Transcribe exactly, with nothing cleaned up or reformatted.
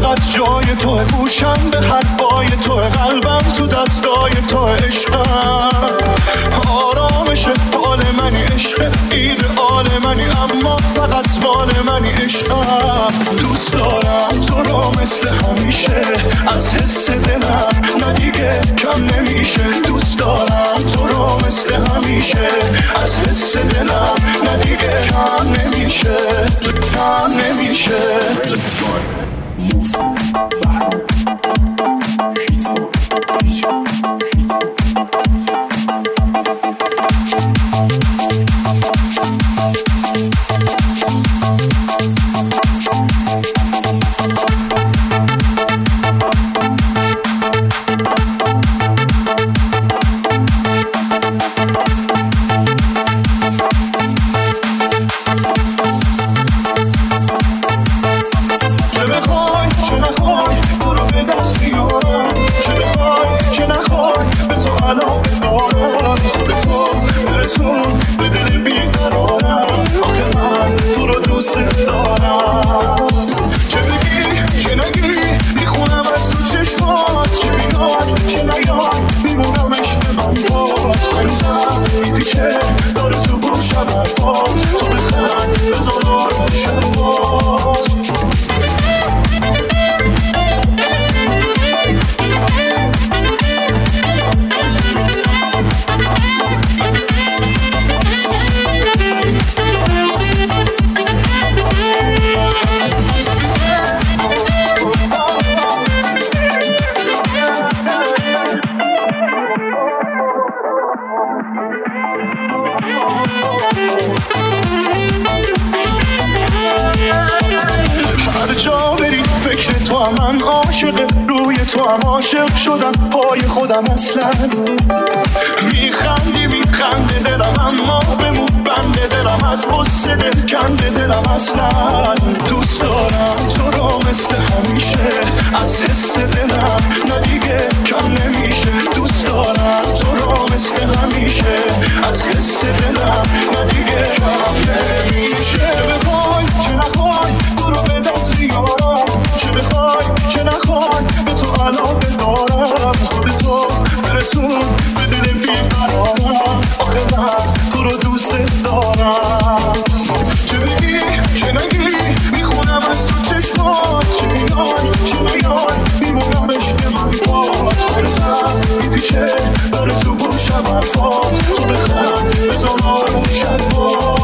فقط جای تو، گوشم به حرفای تو، قلبم تو دستای تو، عشقم آرامش حال منی، عشق ایدئال منی، اما فقط مال منی، عشقم دوست دارم تو رو مثل همیشه، از حس دلم نه دیگه کم نمیشه، دوست دارم تو رو مثل همیشه، از حس دلم نه دیگه کم نمیشه، کم نمیشه. من عاشق روی تو هم عاشق شدم پای خودم اصلا، میخندی میخنده دلم اما بمون بنده دلم، از قصه دل کنده دلم اصلا، دوست دارم تو رو مثل همیشه، از حس دلم نه دیگه کم نمیشه، دوست دارم تو رو مثل همیشه، از حس دلم نه دیگه کم نمیشه. بخوای چه نخوای تو رو به دست بیارم، چه بخوای چه نخوای به تو علاقه دارم، خودتو برسون به دل بیقرارم، آخه من تو رو دوست دارم، چه بگی چه نگی میخونم از تو چشمات، چه میای چه میای میمونم عشق من بات، برزم میپیچه داره تو گوشم حرفات، تو بخند بزن آروم شد